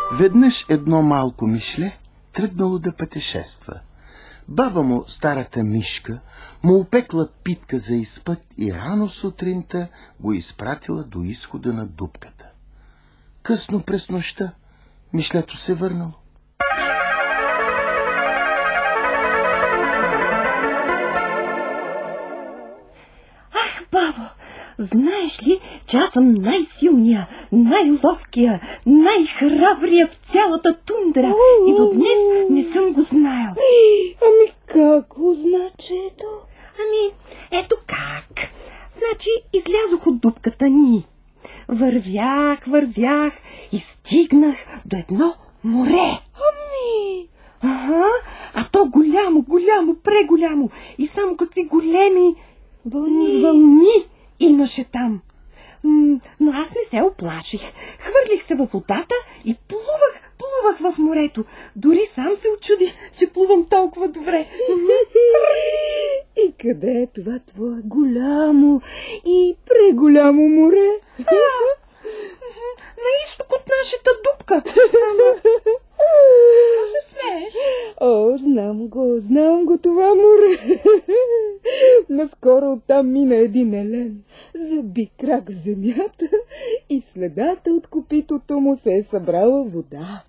Веднъж едно малко мишле тръгнало да пътешества. Баба му, старата мишка, му опекла питка за изпът и рано сутринта го изпратила до изхода на дупката. Късно през нощта мишлето се върнало. Ах, бабо, знаеш ли, че аз съм най-силния, най-ловкия, най-храбрия в цялата тундра и до днес не съм го знаел. Ами как го значето? Ами, ето как. Значи, излязох от дупката ни. Вървях и стигнах до едно море. Ами... Ага, а то голямо, преголямо и само какви големи вълни имаше там. Но аз не се оплаших. Хвърлих се във водата и плувах в морето. Дори сам се учудих, че плувам толкова добре. И къде е това твое голямо и преголямо море? На изток от нашата дупка. Може смееш? О, знам го това море. Наскоро оттам мина един елен, заби крак в земята и в следата от копитото му се е събрала вода.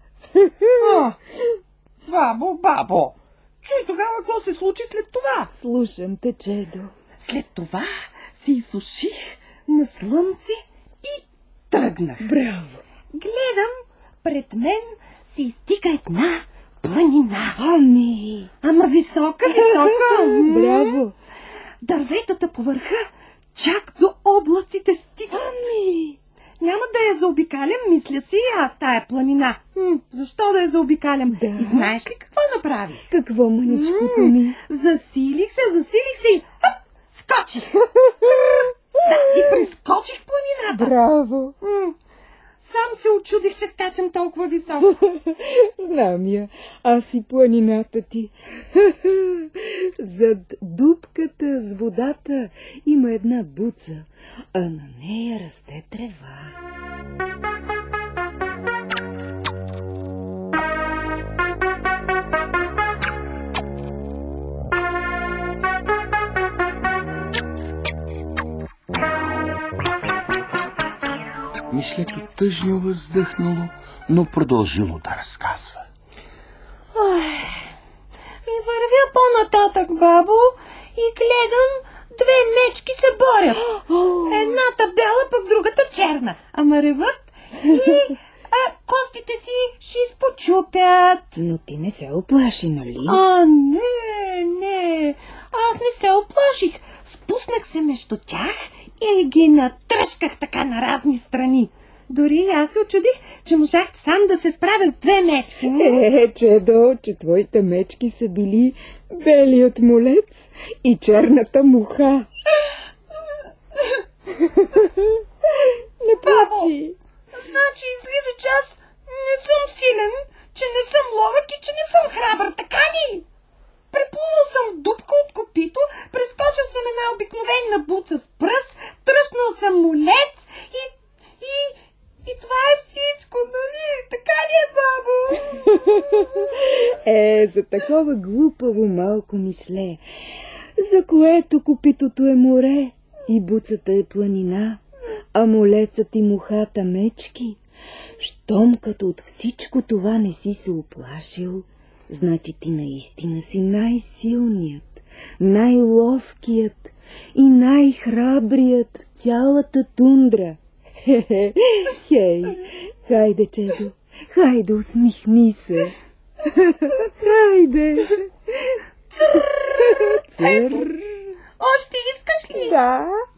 Бабо, чуй тогава какво се случи след това. Слушам те, Чедо. След това се изсуших на слънце и тръгнах. Браво! Гледам, пред мен се изтига една планина. Ама висока. Браво! Дърветата по върха чак до облаците стигат. Няма да я заобикалям, мисля си аз тая планина. Защо да я заобикалям? Да. И знаеш ли какво направи? Какво, маничкото ми? Засилих се и скочих. И прескочих планината. Браво! Сам се очудих, че скачам толкова високо. Знам я, аз и планината ти. Зад дупката с водата има една буца, а на нея расте трева. Мишлето тъжно въздъхнало, но продължило да разказва. Вървя по-нататък, бабо, и гледам, две мечки се борят. Едната бяла, пък другата черна. Ама реват и костите си ще изпочупят. Но ти не се оплаши, нали? Не. Аз не се оплаших. Спуснах се между тях и ги натръшках така на разни страни. Дори аз се очудих, че можах сам да се справя с две мечки. Чедо, че твоите мечки са били белият молец и черната муха. Не плачи. Значи излиза, че аз не съм силен, че не съм ловък и че не съм храбър, така ли? Преплувал съм дупка от копито, прескочил съм една обикновена буца с пръс, тръснал съм молец и това е всичко, нали? Така ли е, бабо? За такова глупаво малко мишле, за което копитото е море и буцата е планина, а молецът и мухата мечки. Щом като от всичко това не си се оплашил, значи ти наистина си най-силният, най-ловкият и най-храбрият в цялата тундра. Хей, хайде, Чедо, хайде, усмихни се. Хайде. Цър! Още искаш ли? Да.